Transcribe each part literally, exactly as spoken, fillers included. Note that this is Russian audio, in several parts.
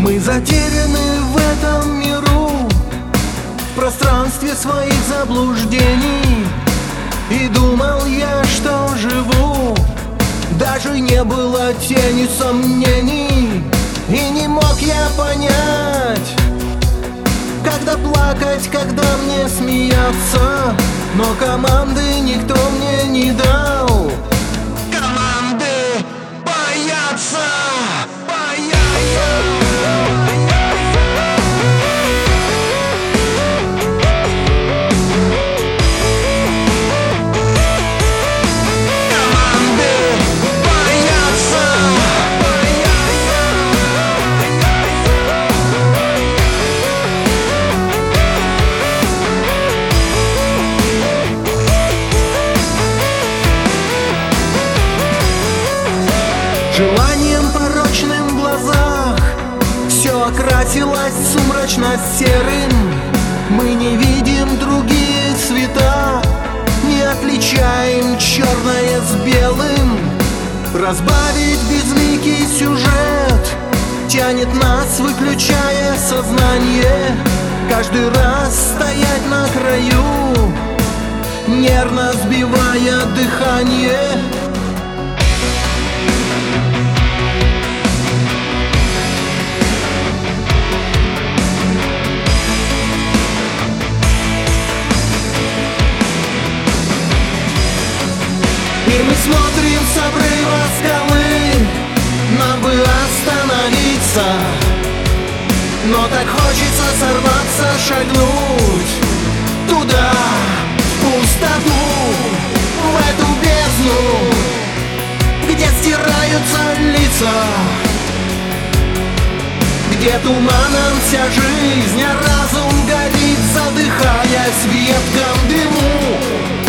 Мы затеряны в этом миру, в пространстве своих заблуждений. И думал я, что живу, даже не было тени сомнений. И не мог я понять, когда плакать, когда мне смеяться. Но команды никто мне не дал. Команды боятся, боятся. Желанием порочным в глазах все окрасилось сумрачно-серым. Мы не видим другие цвета, не отличаем черное с белым. Разбавить безликий сюжет тянет нас, выключая сознание. Каждый раз стоять на краю, нервно сбивая дыхание. И мы смотрим с обрыва скалы, нам бы остановиться, но так хочется сорваться, шагнуть туда, в пустоту, в эту бездну, где стираются лица, где туманом вся жизнь, а разум горит, задыхаясь в едком дыму.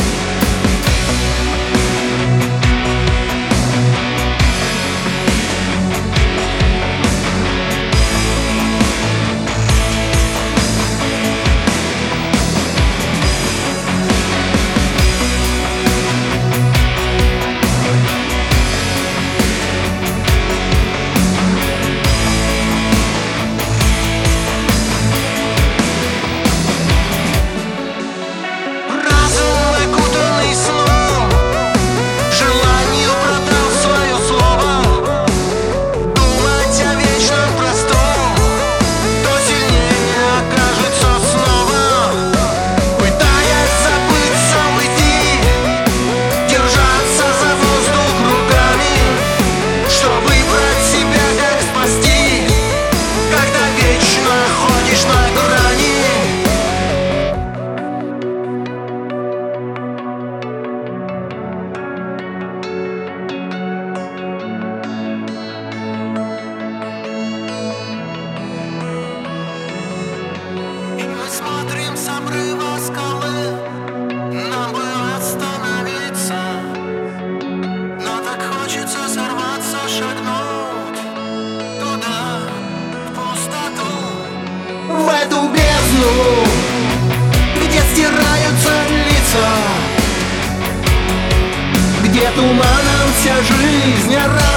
Смотрим с обрыва скалы, нам бы остановиться, но так хочется сорваться, шагнуть туда, в пустоту, в эту бездну, где стираются лица, где туманом вся жизнь.